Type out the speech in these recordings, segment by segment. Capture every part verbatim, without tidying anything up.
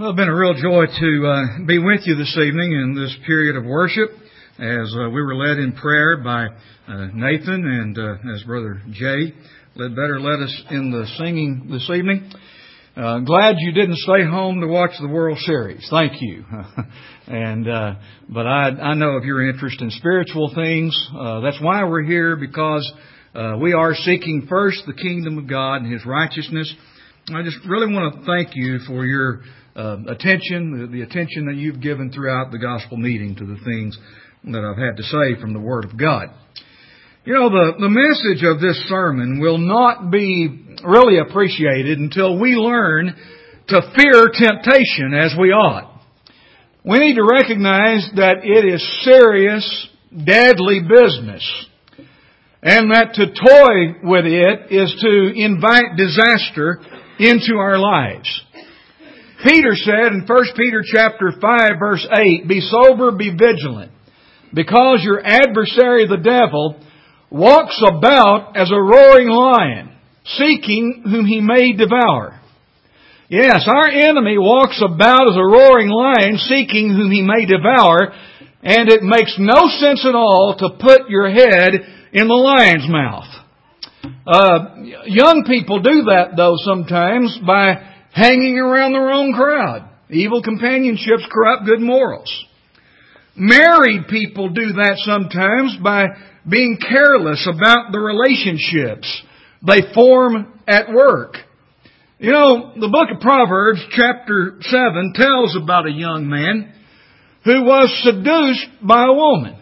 Well, it's been a real joy to uh, be with you this evening in this period of worship as uh, we were led in prayer by uh, Nathan and uh, as Brother Jay led better led us in the singing this evening. Uh, glad you didn't stay home to watch the World Series. Thank you. and uh, but I, I know of your interest in spiritual things. Uh, that's why we're here, because uh, we are seeking first the kingdom of God and His righteousness. I just really want to thank you for your uh, attention, the, the attention that you've given throughout the gospel meeting to the things that I've had to say from the Word of God. You know, the, the message of this sermon will not be really appreciated until we learn to fear temptation as we ought. We need to recognize that it is serious, deadly business, and that to toy with it is to invite disaster into our lives. Peter said in First Peter chapter five verse eight, "Be sober, be vigilant, because your adversary the devil walks about as a roaring lion, seeking whom he may devour." Yes, our enemy walks about as a roaring lion, seeking whom he may devour, and it makes no sense at all to put your head in the lion's mouth. Uh, young people do that, though, sometimes by hanging around the wrong crowd. Evil companionships corrupt good morals. Married people do that sometimes by being careless about the relationships they form at work. You know, the book of Proverbs, chapter seven, tells about a young man who was seduced by a woman.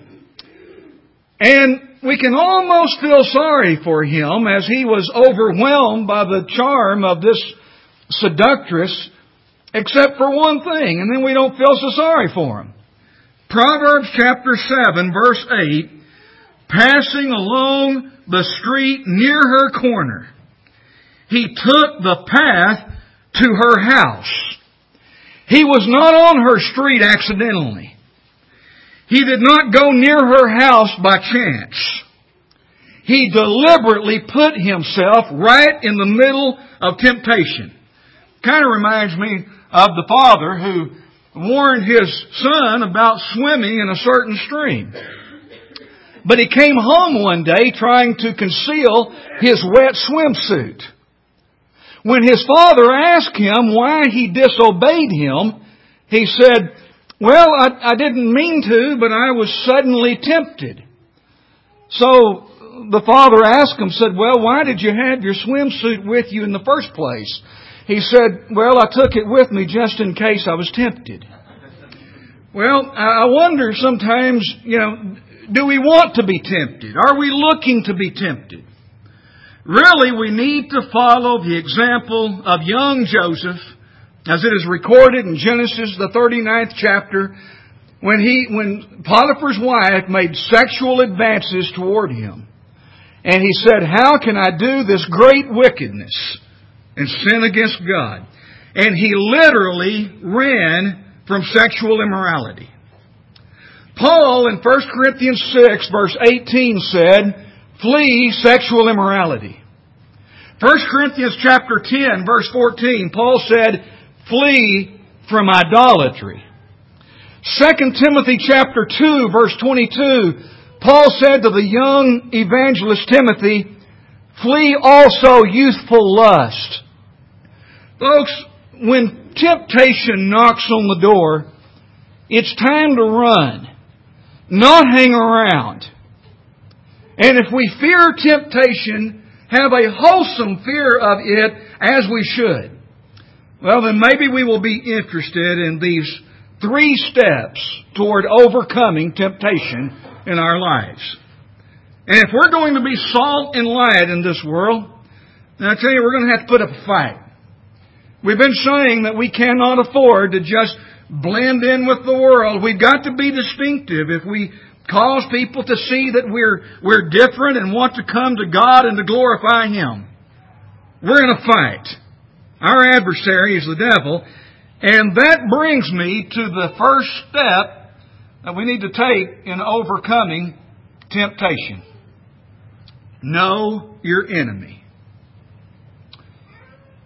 And we can almost feel sorry for him as he was overwhelmed by the charm of this seductress, except for one thing, and then we don't feel so sorry for him. Proverbs chapter seven, verse eight, "Passing along the street near her corner, he took the path to her house." He was not on her street accidentally. He did not go near her house by chance. He deliberately put himself right in the middle of temptation. Kind of reminds me of the father who warned his son about swimming in a certain stream. But he came home one day trying to conceal his wet swimsuit. When his father asked him why he disobeyed him, he said, "Well, I, I didn't mean to, but I was suddenly tempted." So the father asked him, said, "Well, why did you have your swimsuit with you in the first place?" He said, "Well, I took it with me just in case I was tempted." Well, I wonder sometimes, you know, do we want to be tempted? Are we looking to be tempted? Really, we need to follow the example of young Joseph, as it is recorded in Genesis, the thirty-ninth chapter, when he, when Potiphar's wife made sexual advances toward him. And he said, "How can I do this great wickedness and sin against God?" And he literally ran from sexual immorality. Paul in First Corinthians six verse eighteen said, "Flee sexual immorality." First Corinthians chapter ten verse fourteen, Paul said, "Flee from idolatry." Second Timothy chapter two verse twenty-two, Paul said to the young evangelist Timothy, "Flee also youthful lust." Folks, when temptation knocks on the door, it's time to run, not hang around. And if we fear temptation, have a wholesome fear of it as we should, well, then maybe we will be interested in these three steps toward overcoming temptation in our lives. And if we're going to be salt and light in this world, then I tell you, we're going to have to put up a fight. We've been saying that we cannot afford to just blend in with the world. We've got to be distinctive if we cause people to see that we're we're different and want to come to God and to glorify Him. We're in a fight. Our adversary is the devil. And that brings me to the first step that we need to take in overcoming temptation. Know your enemy.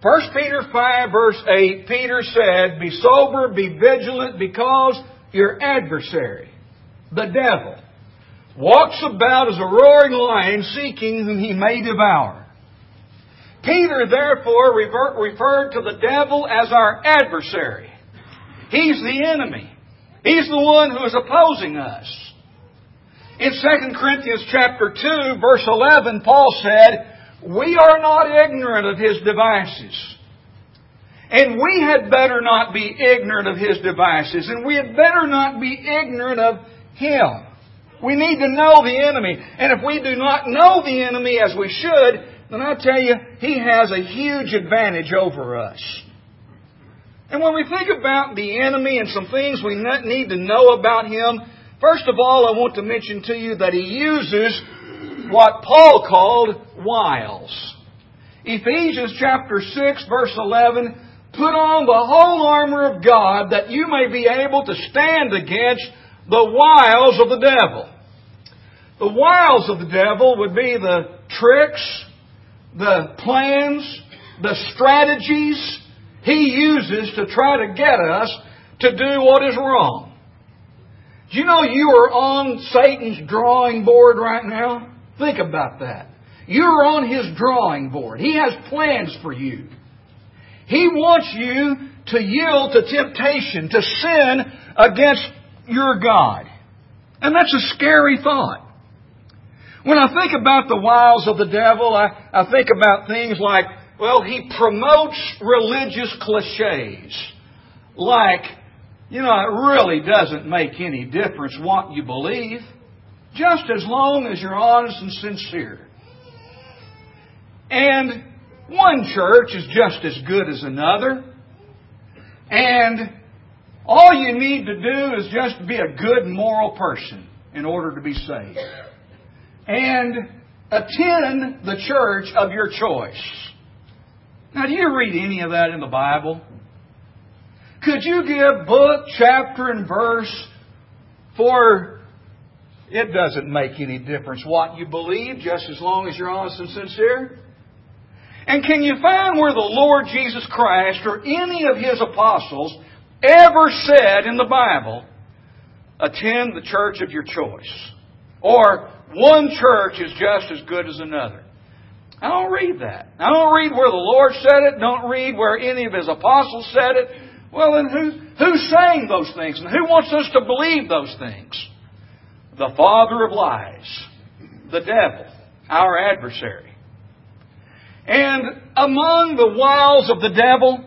First Peter five verse eight, Peter said, "Be sober, be vigilant, because your adversary, the devil, walks about as a roaring lion, seeking whom he may devour." Peter, therefore, revert, referred to the devil as our adversary. He's the enemy. He's the one who is opposing us. In Second Corinthians chapter two, verse eleven, Paul said, "We are not ignorant of his devices." And we had better not be ignorant of his devices. And we had better not be ignorant of him. We need to know the enemy. And if we do not know the enemy as we should, then I tell you, he has a huge advantage over us. And when we think about the enemy and some things we need to know about him, first of all, I want to mention to you that he uses what Paul called wiles. Ephesians chapter six, verse eleven, "Put on the whole armor of God, that you may be able to stand against the wiles of the devil." The wiles of the devil would be the tricks, the plans, the strategies he uses to try to get us to do what is wrong. Do you know you are on Satan's drawing board right now? Think about that. You're on his drawing board. He has plans for you. He wants you to yield to temptation, to sin against your God. And that's a scary thought. When I think about the wiles of the devil, I, I think about things like, well, he promotes religious cliches. Like, you know, it really doesn't make any difference what you believe, just as long as you're honest and sincere. And one church is just as good as another. And all you need to do is just be a good moral person in order to be saved. And attend the church of your choice. Now, do you read any of that in the Bible? Could you give book, chapter, and verse for it doesn't make any difference what you believe, just as long as you're honest and sincere? And can you find where the Lord Jesus Christ or any of His apostles ever said in the Bible, attend the church of your choice? Or one church is just as good as another? I don't read that. I don't read where the Lord said it. Don't read where any of His apostles said it. Well, then who, who's saying those things? And who wants us to believe those things? The father of lies. The devil. Our adversary. And among the wiles of the devil,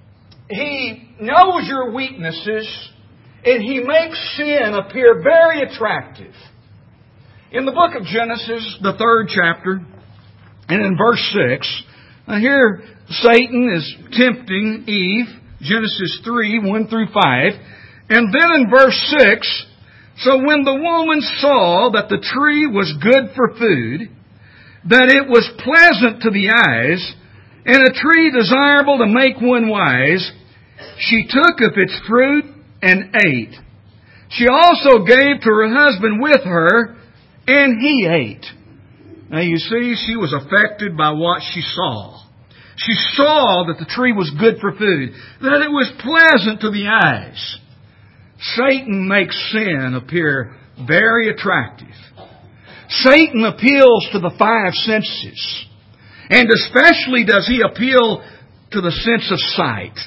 he knows your weaknesses and he makes sin appear very attractive. In the book of Genesis, the third chapter, and in verse six, here Satan is tempting Eve, Genesis three, one through five. And then in verse six, so when the woman saw that the tree was good for food, that it was pleasant to the eyes, and a tree desirable to make one wise, she took of its fruit and ate. She also gave to her husband with her, and he ate. Now you see, she was affected by what she saw. She saw that the tree was good for food, that it was pleasant to the eyes. Satan makes sin appear very attractive. Satan appeals to the five senses. And especially does he appeal to the sense of sight.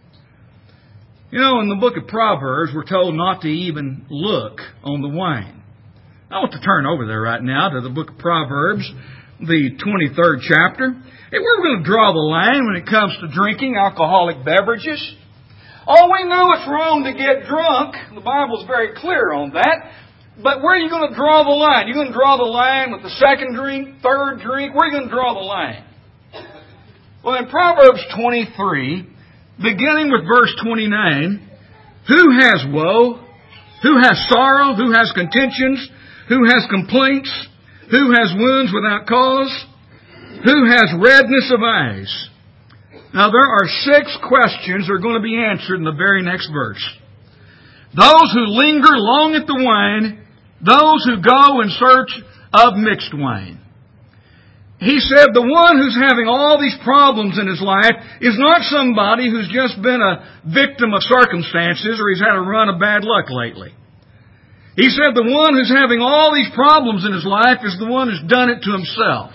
You know, in the book of Proverbs, we're told not to even look on the wine. I want to turn over there right now to the book of Proverbs, the twenty-third chapter. And we're going to draw the line when it comes to drinking alcoholic beverages. Oh, we know it's wrong to get drunk. The Bible's very clear on that. But where are you going to draw the line? You're going to draw the line with the second drink, third drink? Where are you going to draw the line? Well, in Proverbs twenty-three, beginning with verse twenty-nine, who has woe? Who has sorrow? Who has contentions? Who has complaints? Who has wounds without cause? Who has redness of eyes? Now, there are six questions that are going to be answered in the very next verse. Those who linger long at the wine, those who go in search of mixed wine. he said the one who's having all these problems in his life is not somebody who's just been a victim of circumstances or he's had a run of bad luck lately. He said the one who's having all these problems in his life is the one who's done it to himself.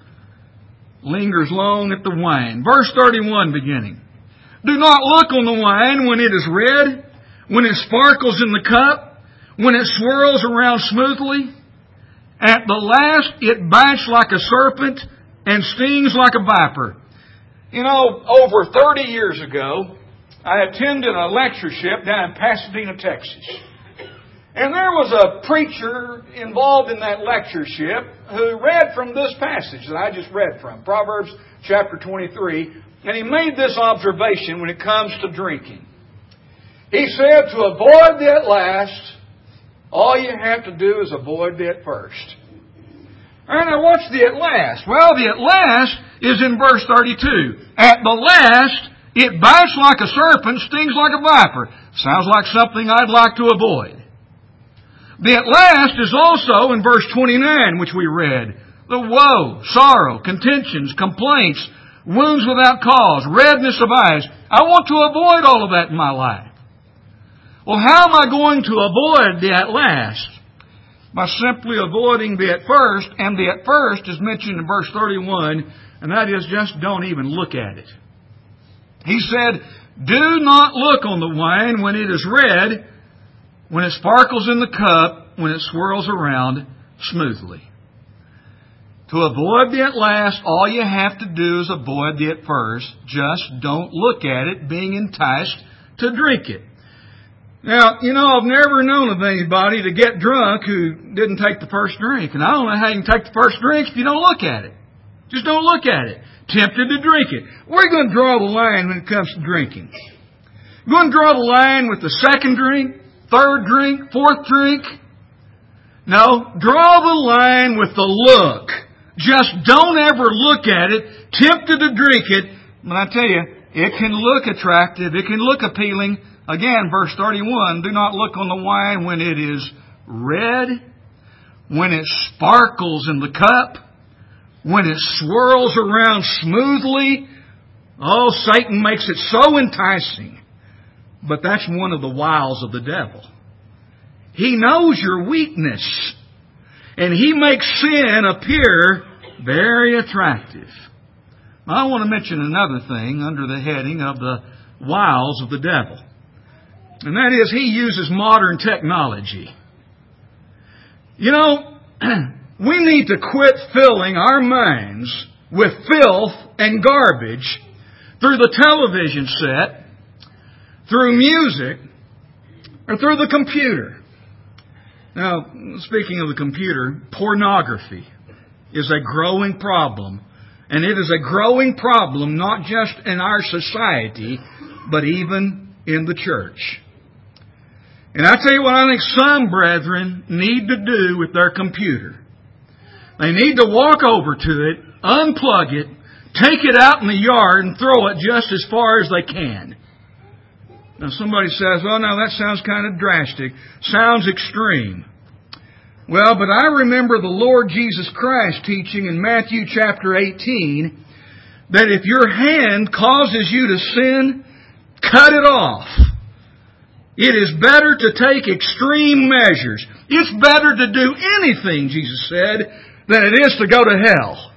Lingers long at the wine. Verse thirty-one beginning. Do not look on the wine when it is red, when it sparkles in the cup, when it swirls around smoothly. At the last it bites like a serpent and stings like a viper. You know, over thirty years ago, I attended a lectureship down in Pasadena, Texas. And there was a preacher involved in that lectureship who read from this passage that I just read from, Proverbs chapter twenty-three, and he made this observation when it comes to drinking. He said, to avoid the at last, all you have to do is avoid the at first. And now what's the at last? Well, the at last is in verse thirty-two. At the last, it bites like a serpent, stings like a viper. Sounds like something I'd like to avoid. The at last is also in verse twenty-nine, which we read. The woe, sorrow, contentions, complaints, wounds without cause, redness of eyes. I want to avoid all of that in my life. Well, how am I going to avoid the at last? By simply avoiding the at first, and the at first is mentioned in verse thirty-one, and that is just don't even look at it. He said, do not look on the wine when it is red, when it sparkles in the cup, when it swirls around smoothly. To avoid the at last, all you have to do is avoid the at first. Just don't look at it being enticed to drink it. Now, you know, I've never known of anybody to get drunk who didn't take the first drink. And I don't know how you can take the first drink if you don't look at it. Just don't look at it. Tempted to drink it. We're going to draw the line when it comes to drinking. We're going to draw the line with the second drink, third drink, fourth drink. No, draw the line with the look. Just don't ever look at it, tempted to drink it. But I tell you, it can look attractive, it can look appealing. Again, verse thirty-one, do not look on the wine when it is red, when it sparkles in the cup, when it swirls around smoothly. Oh, Satan makes it so enticing. But that's one of the wiles of the devil. He knows your weakness. And he makes sin appear very attractive. I want to mention another thing under the heading of the wiles of the devil. And that is, he uses modern technology. You know, we need to quit filling our minds with filth and garbage through the television set, through music, or through the computer. Now, speaking of the computer, pornography is a growing problem. And it is a growing problem not just in our society, but even in the church. And I tell you what I think some brethren need to do with their computer. They need to walk over to it, unplug it, take it out in the yard and throw it just as far as they can. Now somebody says, well, now that sounds kind of drastic. Sounds extreme. Well, but I remember the Lord Jesus Christ teaching in Matthew chapter eighteen that if your hand causes you to sin, cut it off. It is better to take extreme measures. It's better to do anything, Jesus said, than it is to go to hell.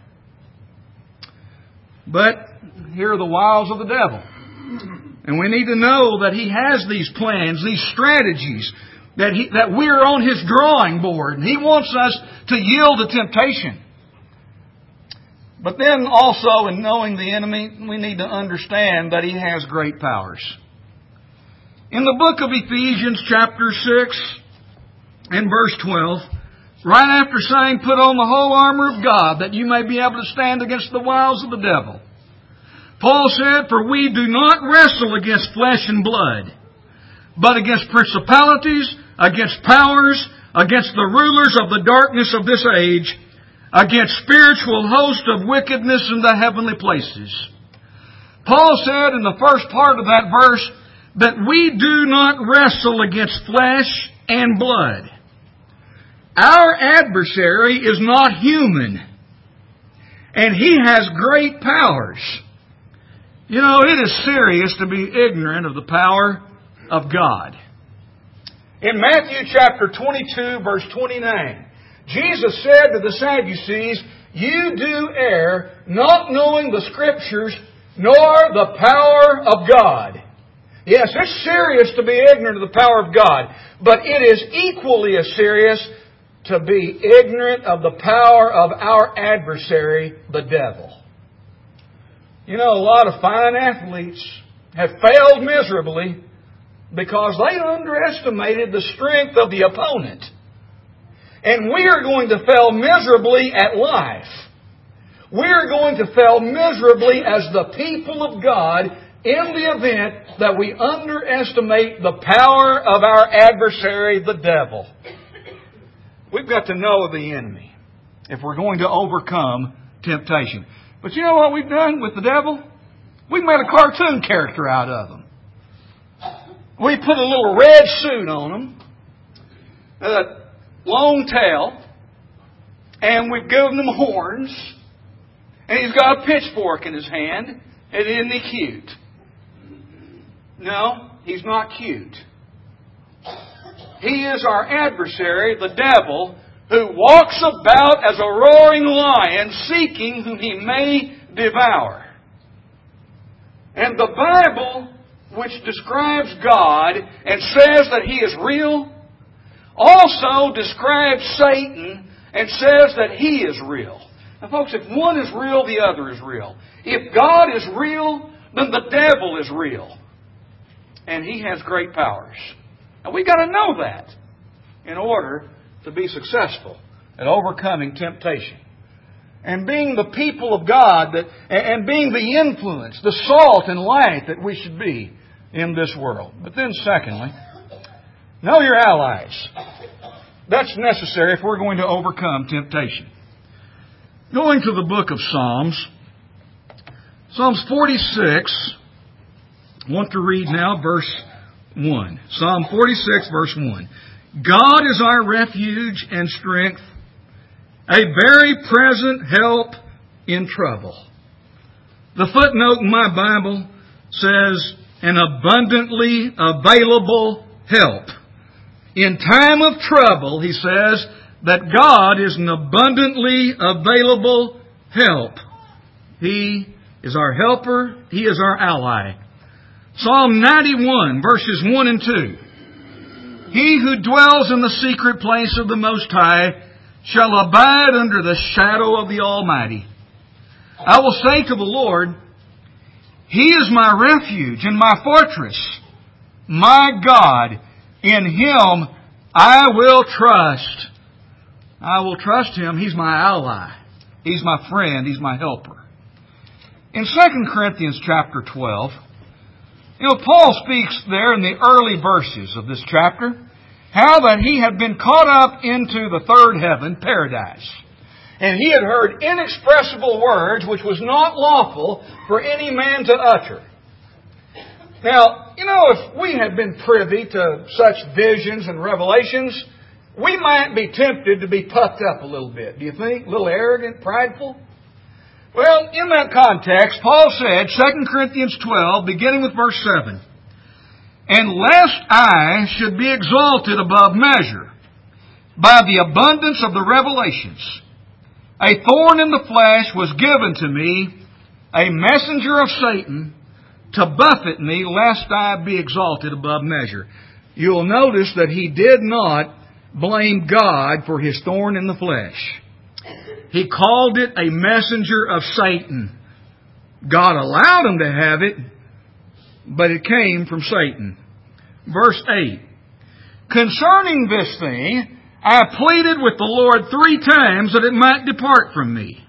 But here are the wiles of the devil. And we need to know that he has these plans, these strategies, that he, that we're on his drawing board. And he wants us to yield to temptation. But then also, in knowing the enemy, we need to understand that he has great powers. In the book of Ephesians chapter six and verse twelve, right after saying, put on the whole armor of God that you may be able to stand against the wiles of the devil, Paul said, for we do not wrestle against flesh and blood, but against principalities, against powers, against the rulers of the darkness of this age, against spiritual hosts of wickedness in the heavenly places. Paul said in the first part of that verse that we do not wrestle against flesh and blood. Our adversary is not human. And He has great powers. You know, it is serious to be ignorant of the power of God. In Matthew chapter twenty-two, verse twenty-nine, Jesus said to the Sadducees, "You do err, not knowing the Scriptures, nor the power of God." Yes, it's serious to be ignorant of the power of God, but it is equally as serious to be ignorant of the power of our adversary, the devil. You know, a lot of fine athletes have failed miserably because they underestimated the strength of the opponent. And we are going to fail miserably at life. We are going to fail miserably as the people of God in the event that we underestimate the power of our adversary, the devil. We've got to know the enemy if we're going to overcome temptation. But you know what we've done with the devil? We've made a cartoon character out of him. We put a little red suit on him, a long tail, and we've given him horns, and he's got a pitchfork in his hand, and isn't he cute? No, he's not cute. He is our adversary, the devil, who walks about as a roaring lion, seeking whom he may devour. And the Bible, which describes God and says that He is real, also describes Satan and says that he is real. Now folks, if one is real, the other is real. If God is real, then the devil is real. And he has great powers. Now we've got to know that in order to be successful at overcoming temptation. And being the people of God, that, and being the influence, the salt and light that we should be in this world. But then secondly, know your allies. That's necessary if we're going to overcome temptation. Going to the book of Psalms, Psalms forty-six, I want to read now verse one. Psalm forty-six, verse one. God is our refuge and strength, a very present help in trouble. The footnote in my Bible says, an abundantly available help. In time of trouble, he says, that God is an abundantly available help. He is our helper. He is our ally. Psalm ninety-one, verses one and two. He who dwells in the secret place of the Most High shall abide under the shadow of the Almighty. I will say to the Lord, He is my refuge and my fortress, my God. In Him I will trust. I will trust Him. He's my ally. He's my friend. He's my helper. In Second Corinthians chapter twelve, you know, Paul speaks there in the early verses of this chapter how that he had been caught up into the third heaven, paradise. And he had heard inexpressible words which was not lawful for any man to utter. Now, you know, if we had been privy to such visions and revelations, we might be tempted to be puffed up a little bit. Do you think? A little arrogant, prideful? Well, in that context, Paul said, Second Corinthians twelve, beginning with verse seven, and lest I should be exalted above measure by the abundance of the revelations, a thorn in the flesh was given to me, a messenger of Satan, to buffet me, lest I be exalted above measure. You'll notice that he did not blame God for his thorn in the flesh. He called it a messenger of Satan. God allowed him to have it, but it came from Satan. Verse eight. Concerning this thing, I pleaded with the Lord three times that it might depart from me.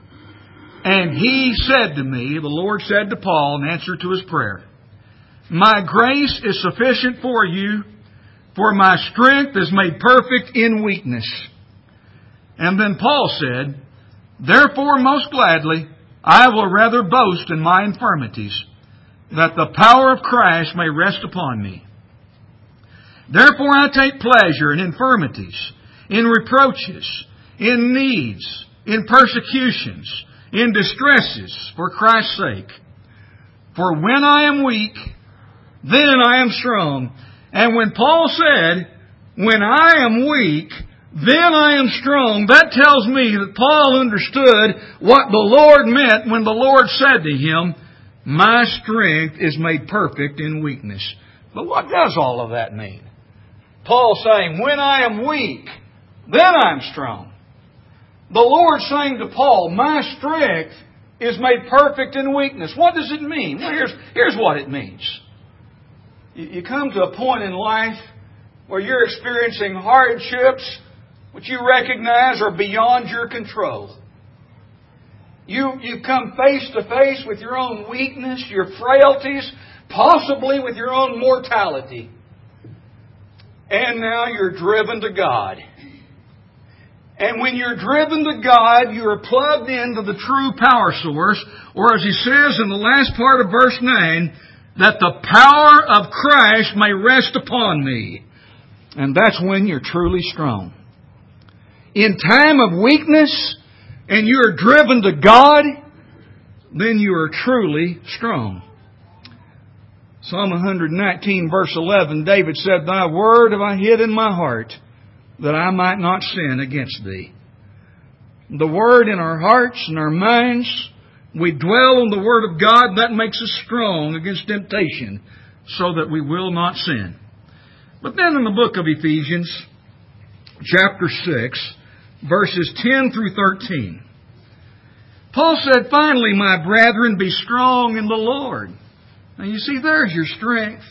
And He said to me, the Lord said to Paul in answer to his prayer, my grace is sufficient for you, for my strength is made perfect in weakness. And then Paul said, therefore most gladly I will rather boast in my infirmities, that the power of Christ may rest upon me. Therefore I take pleasure in infirmities, in reproaches, in needs, in persecutions, in distresses for Christ's sake. For when I am weak, then I am strong. And when Paul said, when I am weak, then I am strong, that tells me that Paul understood what the Lord meant when the Lord said to him, my strength is made perfect in weakness. But what does all of that mean? Paul saying, when I am weak, then I'm strong. The Lord saying to Paul, my strength is made perfect in weakness. What does it mean? Well, here's, here's what it means. You, you come to a point in life where you're experiencing hardships which you recognize are beyond your control. You, you come face to face with your own weakness, your frailties, possibly with your own mortality. And now you're driven to God. And when you're driven to God, you are plugged into the true power source, or as he says in the last part of verse nine, that the power of Christ may rest upon me. And that's when you're truly strong. In time of weakness, and you are driven to God, then you are truly strong. Psalm one nineteen verse eleven, David said, thy word have I hid in my heart, that I might not sin against thee. The Word in our hearts and our minds, we dwell on the Word of God, that makes us strong against temptation, so that we will not sin. But then in the book of Ephesians, chapter six, verses ten through thirteen, Paul said, finally, my brethren, be strong in the Lord. Now you see, there's your strength.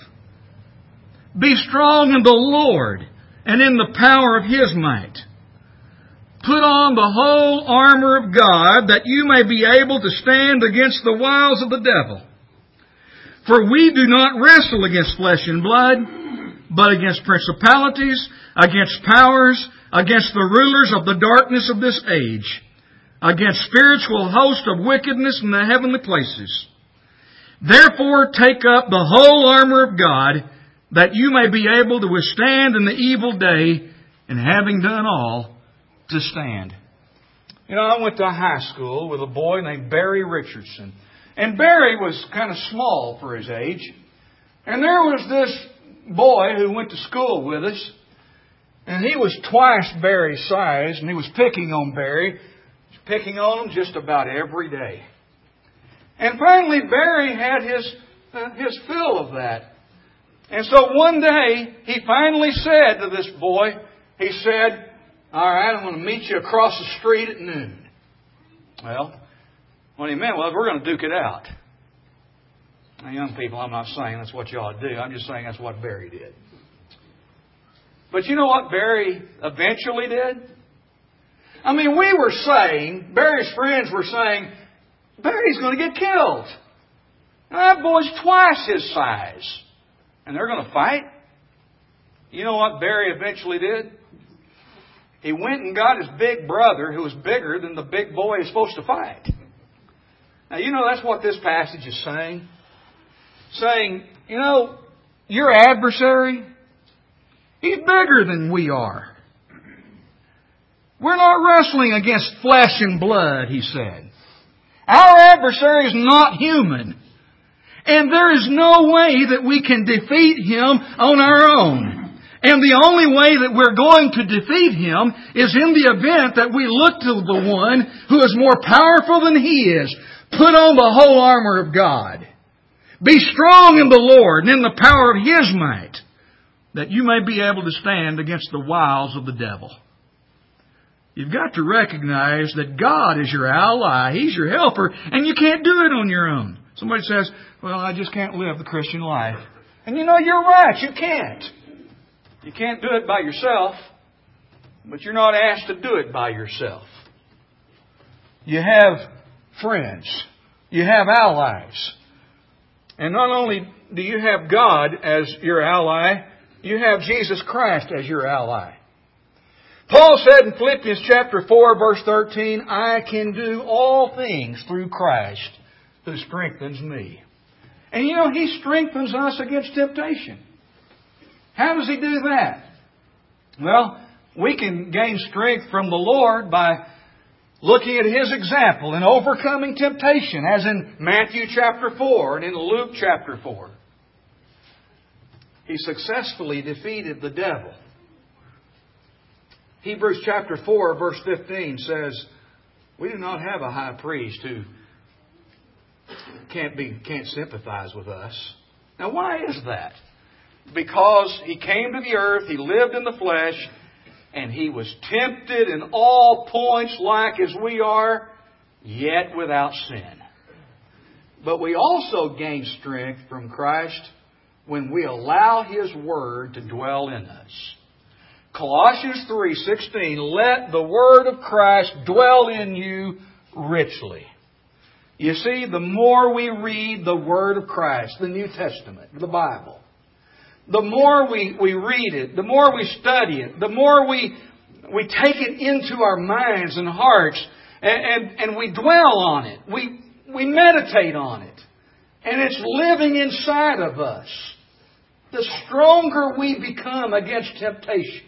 Be strong in the Lord and in the power of His might. Put on the whole armor of God, that you may be able to stand against the wiles of the devil. For we do not wrestle against flesh and blood, but against principalities, against powers, against the rulers of the darkness of this age, against spiritual hosts of wickedness in the heavenly places. Therefore take up the whole armor of God, that you may be able to withstand in the evil day, and having done all, to stand. You know, I went to high school with a boy named Barry Richardson. And Barry was kind of small for his age. And there was this boy who went to school with us. And he was twice Barry's size, and he was picking on Barry. He was picking on him just about every day. And finally, Barry had his, uh, his fill of that. And so one day, he finally said to this boy, he said, all right, I'm going to meet you across the street at noon. Well, what he meant was, we're going to duke it out. Now, young people, I'm not saying that's what you ought to do. I'm just saying that's what Barry did. But you know what Barry eventually did? I mean, we were saying, Barry's friends were saying, Barry's going to get killed. Now, that boy's twice his size. And they're going to fight? You know what Barry eventually did? He went and got his big brother, who was bigger than the big boy he's supposed to fight. Now, you know, that's what this passage is saying. Saying, you know, your adversary, he's bigger than we are. We're not wrestling against flesh and blood, he said. Our adversary is not human. And there is no way that we can defeat him on our own. And the only way that we're going to defeat him is in the event that we look to the one who is more powerful than he is. Put on the whole armor of God. Be strong in the Lord and in the power of His might, that you may be able to stand against the wiles of the devil. You've got to recognize that God is your ally. He's your helper, and you can't do it on your own. Somebody says, well, I just can't live the Christian life. And you know, you're right, you can't. You can't do it by yourself, but you're not asked to do it by yourself. You have friends. You have allies. And not only do you have God as your ally, you have Jesus Christ as your ally. Paul said in Philippians chapter four, verse thirteen, I can do all things through Christ who strengthens me. And you know, He strengthens us against temptation. How does He do that? Well, we can gain strength from the Lord by looking at His example in overcoming temptation, as in Matthew chapter four and in Luke chapter four. He successfully defeated the devil. Hebrews chapter four, verse fifteen says, we do not have a high priest who can't be can't sympathize with us. Now, why is that? Because He came to the earth, He lived in the flesh, and He was tempted in all points like as we are, yet without sin. But we also gain strength from Christ when we allow His Word to dwell in us. Colossians three sixteen, let the Word of Christ dwell in you richly. You see, the more we read the Word of Christ, the New Testament, the Bible, the more we, we read it, the more we study it, the more we we take it into our minds and hearts, and, and, and we dwell on it. We, we meditate on it. And it's living inside of us. The stronger we become against temptation.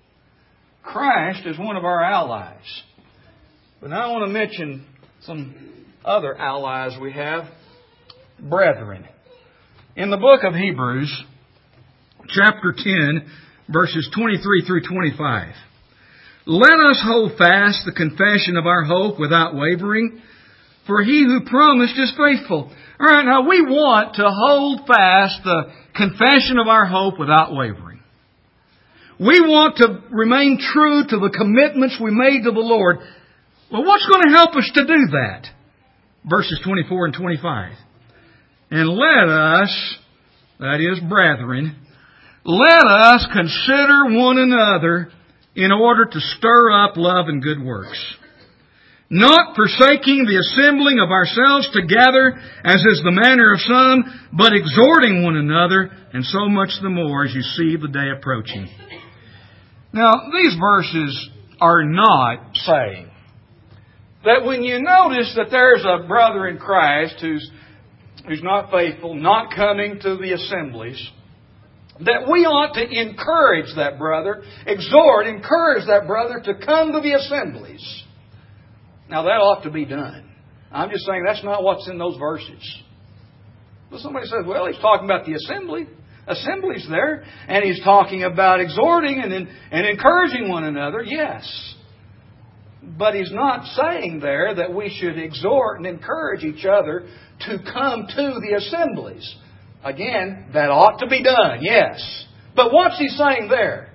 Christ is one of our allies. But now I want to mention some other allies we have. Brethren. In the book of Hebrews, chapter ten, verses twenty-three through twenty-five. Let us hold fast the confession of our hope without wavering, for He who promised is faithful. All right, now we want to hold fast the confession of our hope without wavering. We want to remain true to the commitments we made to the Lord. Well, what's going to help us to do that? Verses twenty-four and twenty-five. And let us, that is, brethren, let us consider one another in order to stir up love and good works, not forsaking the assembling of ourselves together, as is the manner of some, but exhorting one another, and so much the more as you see the day approaching. Now, these verses are not saying that when you notice that there's a brother in Christ who's, who's not faithful, not coming to the assemblies, that we ought to encourage that brother, exhort, encourage that brother to come to the assemblies. Now, that ought to be done. I'm just saying that's not what's in those verses. But somebody says, well, he's talking about the assembly. Assembly's there. And he's talking about exhorting and, and encouraging one another. Yes. But he's not saying there that we should exhort and encourage each other to come to the assemblies. Again, that ought to be done, yes. But what's he saying there?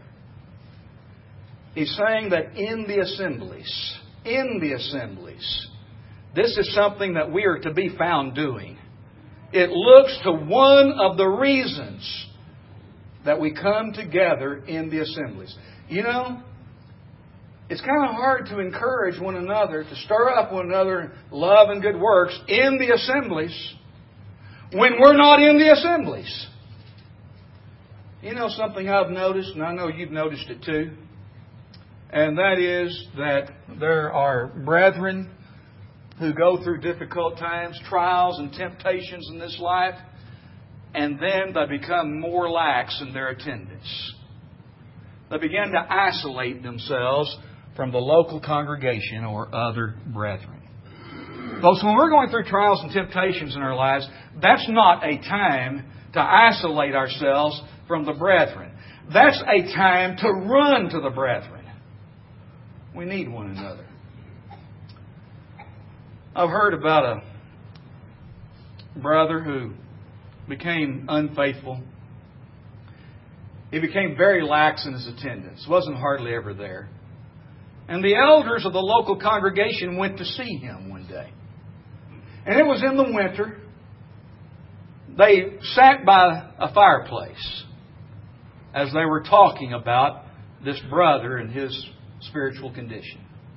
He's saying that in the assemblies, in the assemblies, this is something that we are to be found doing. It looks to one of the reasons that we come together in the assemblies. You know, it's kind of hard to encourage one another, to stir up one another in love and good works in the assemblies when we're not in the assemblies. You know something I've noticed, and I know you've noticed it too, and that is that there are brethren who go through difficult times, trials and temptations in this life, and then they become more lax in their attendance. They begin to isolate themselves from the local congregation or other brethren. Folks, when we're going through trials and temptations in our lives, that's not a time to isolate ourselves from the brethren. That's a time to run to the brethren. We need one another. I've heard about a brother who became unfaithful. He became very lax in his attendance. Wasn't hardly ever there. And the elders of the local congregation went to see him one day. And it was in the winter. They sat by a fireplace as they were talking about this brother and his spiritual condition.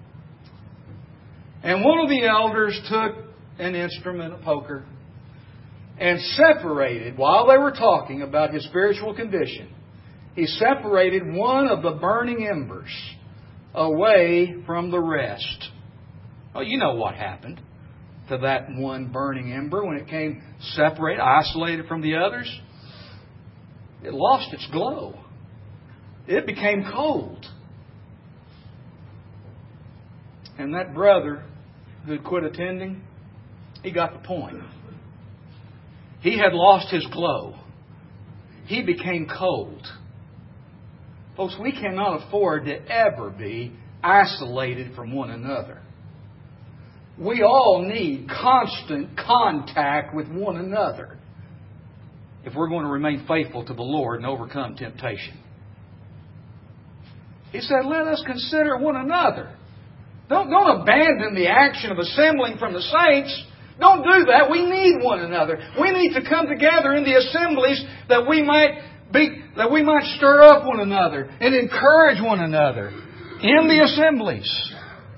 And one of the elders took an instrument, a poker, and separated, while they were talking about his spiritual condition, he separated one of the burning embers away from the rest. Well, you know what happened to that one burning ember when it came separated, isolated from the others. It lost its glow. It became cold. And that brother who had quit attending, he got the point. He had lost his glow. He became cold. Folks, we cannot afford to ever be isolated from one another. We all need constant contact with one another if we're going to remain faithful to the Lord and overcome temptation. He said, let us consider one another. Don't, don't abandon the action of assembling from the saints. Don't do that. We need one another. We need to come together in the assemblies that we might be, that we might stir up one another and encourage one another in the assemblies.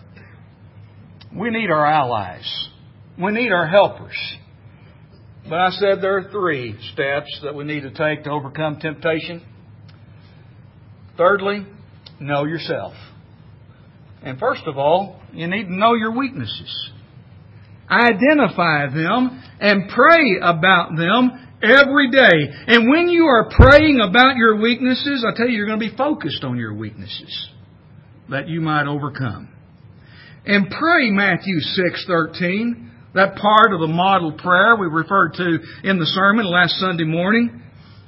We need our allies. We need our helpers. But I said there are three steps that we need to take to overcome temptation. Thirdly, know yourself. And first of all, you need to know your weaknesses. Identify them and pray about them every day. And when you are praying about your weaknesses, I tell you, you're going to be focused on your weaknesses that you might overcome. And pray Matthew six thirteen, that part of the model prayer we referred to in the sermon last Sunday morning.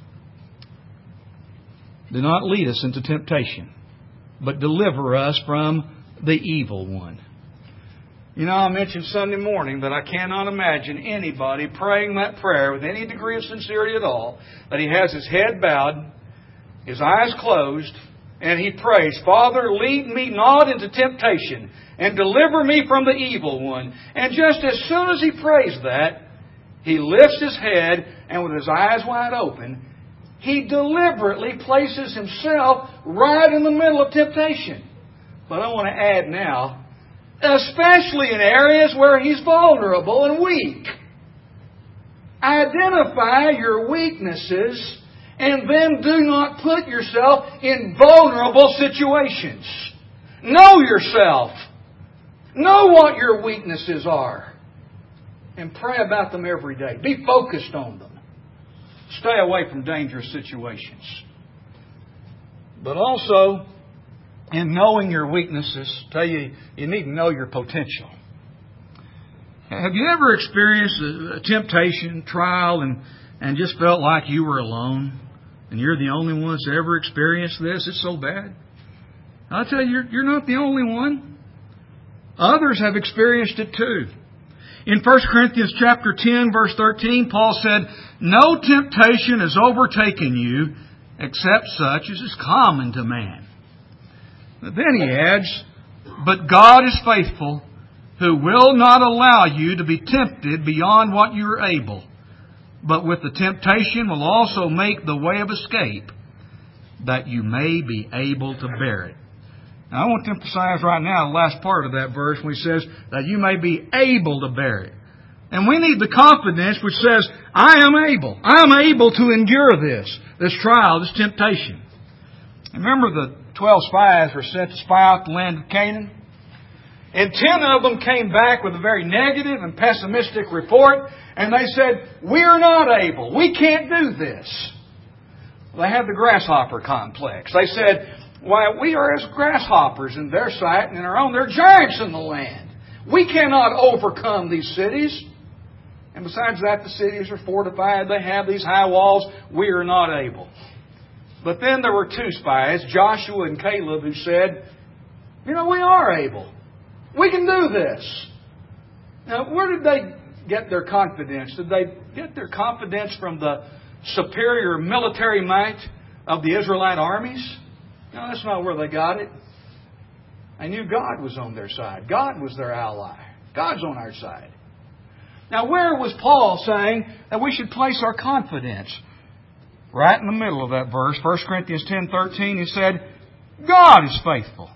Do not lead us into temptation, but deliver us from the evil one. You know, I mentioned Sunday morning that I cannot imagine anybody praying that prayer with any degree of sincerity at all, that he has his head bowed, his eyes closed, and he prays, Father, lead me not into temptation, and deliver me from the evil one. And just as soon as he prays that, he lifts his head, and with his eyes wide open, he deliberately places himself right in the middle of temptation. But I want to add now, especially in areas where he's vulnerable and weak. Identify your weaknesses and then do not put yourself in vulnerable situations. Know yourself. Know what your weaknesses are. And pray about them every day. Be focused on them. Stay away from dangerous situations. But also, in knowing your weaknesses, tell you, you need to know your potential. Have you ever experienced a, a temptation, trial, and, and just felt like you were alone? And you're the only one that's ever experienced this? It's so bad. I'll tell you, you're, you're not the only one. Others have experienced it too. In First Corinthians chapter ten, verse thirteen, Paul said, no temptation has overtaken you except such as is common to man. But then he adds, but God is faithful, who will not allow you to be tempted beyond what you are able, but with the temptation will also make the way of escape, that you may be able to bear it. Now, I want to emphasize right now the last part of that verse when he says that you may be able to bear it. And we need the confidence which says, I am able. I am able to endure this, this trial, this temptation. Remember the twelve spies were sent to spy out the land of Canaan? And ten of them came back with a very negative and pessimistic report. And they said, we're not able. We can't do this. They have the grasshopper complex. They said, why, we are as grasshoppers in their sight, and in our own, they're giants in the land. We cannot overcome these cities. And besides that, the cities are fortified. They have these high walls. We are not able. But then there were two spies, Joshua and Caleb, who said, you know, we are able. We can do this. Now, where did they get their confidence? Did they get their confidence from the superior military might of the Israelite armies? No, that's not where they got it. They knew God was on their side. God was their ally. God's on our side. Now, where was Paul saying that we should place our confidence? Right in the middle of that verse, First Corinthians ten thirteen, he said, God is faithful.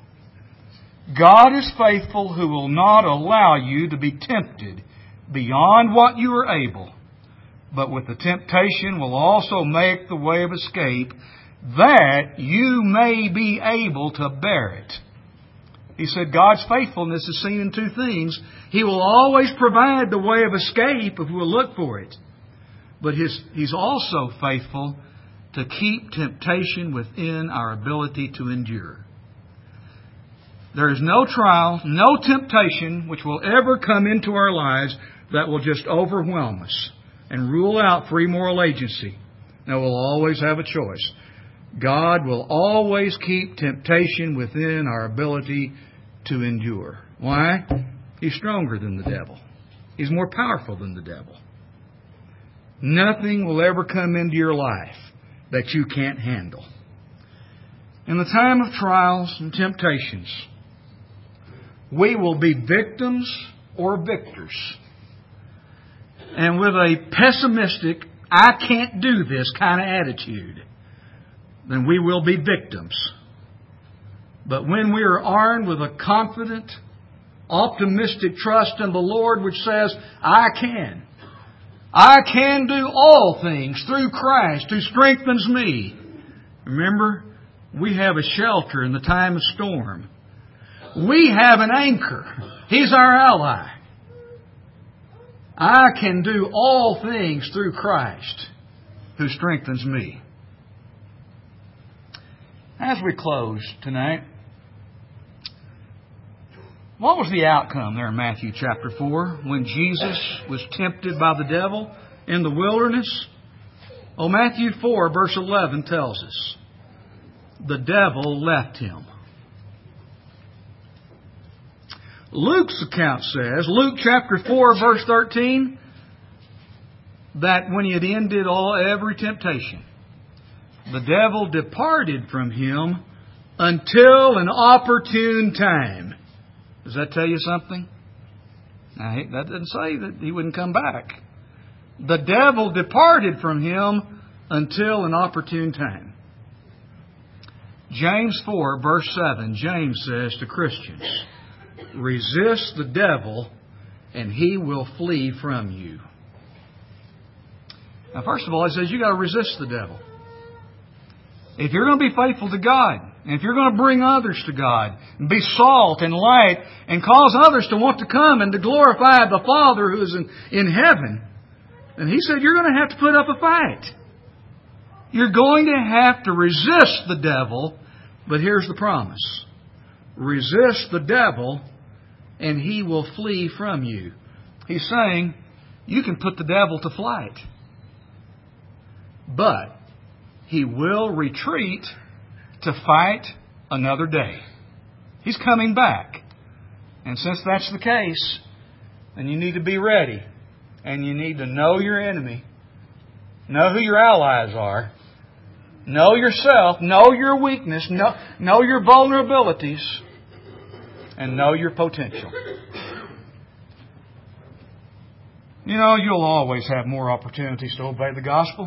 God is faithful, who will not allow you to be tempted beyond what you are able, but with the temptation will also make the way of escape, that you may be able to bear it. He said God's faithfulness is seen in two things. He will always provide the way of escape if we'll look for it. But his, He's also faithful to keep temptation within our ability to endure. There is no trial, no temptation which will ever come into our lives that will just overwhelm us and rule out free moral agency. No, we'll always have a choice. God will always keep temptation within our ability to endure. Why? He's stronger than the devil. He's more powerful than the devil. Nothing will ever come into your life that you can't handle. In the time of trials and temptations, we will be victims or victors. And with a pessimistic, I can't do this kind of attitude, then we will be victims. But when we are armed with a confident, optimistic trust in the Lord which says, I can. I can do all things through Christ who strengthens me. Remember, we have a shelter in the time of storm. We have an anchor. He's our ally. I can do all things through Christ who strengthens me. As we close tonight, what was the outcome there in Matthew chapter four when Jesus was tempted by the devil in the wilderness? Well, Matthew four verse eleven tells us, the devil left him. Luke's account says, Luke chapter four verse thirteen, that when he had ended all every temptation, the devil departed from him until an opportune time. Does that tell you something? Now, that doesn't say that he wouldn't come back. The devil departed from him until an opportune time. James four verse seven, James says to Christians, resist the devil and he will flee from you. Now, first of all, he says you've got to resist the devil. If you're going to be faithful to God, and if you're going to bring others to God, and be salt and light, and cause others to want to come and to glorify the Father who is in, in heaven, then he said you're going to have to put up a fight. You're going to have to resist the devil, but here's the promise. Resist the devil, and he will flee from you. He's saying you can put the devil to flight, but he will retreat to fight another day. He's coming back. And since that's the case, then you need to be ready. And you need to know your enemy. Know who your allies are. Know yourself. Know your weakness. Know, know your vulnerabilities. And know your potential. You know, you'll always have more opportunities to obey the gospel.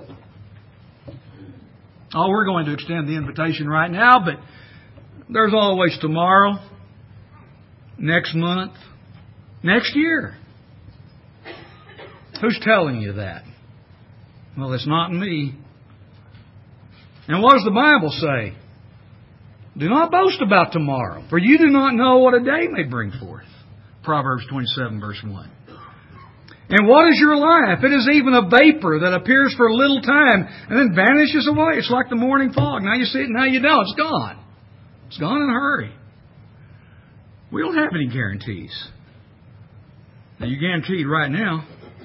Oh, we're going to extend the invitation right now, but there's always tomorrow, next month, next year. Who's telling you that? Well, it's not me. And what does the Bible say? Do not boast about tomorrow, for you do not know what a day may bring forth. Proverbs twenty-seven, verse one. And what is your life? It is even a vapor that appears for a little time and then vanishes away. It's like the morning fog. Now you see it, now you don't. It's gone. It's gone in a hurry. We don't have any guarantees. Now you're guaranteed right now.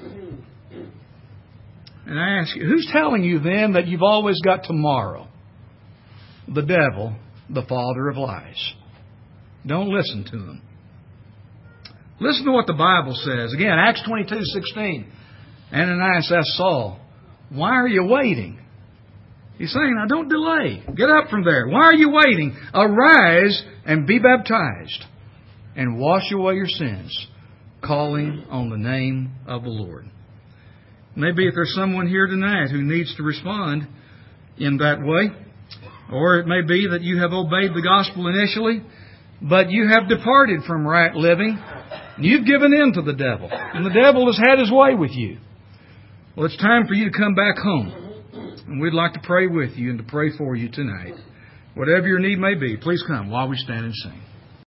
And I ask you, who's telling you then that you've always got tomorrow? The devil, the father of lies. Don't listen to him. Listen to what the Bible says. Again, Acts twenty-two sixteen. Ananias asked Saul, why are you waiting? He's saying, now don't delay. Get up from there. Why are you waiting? Arise and be baptized and wash away your sins, calling on the name of the Lord. Maybe if there's someone here tonight who needs to respond in that way, or it may be that you have obeyed the gospel initially, but you have departed from right living. You've given in to the devil, and the devil has had his way with you. Well, it's time for you to come back home, and we'd like to pray with you and to pray for you tonight. Whatever your need may be, please come while we stand and sing.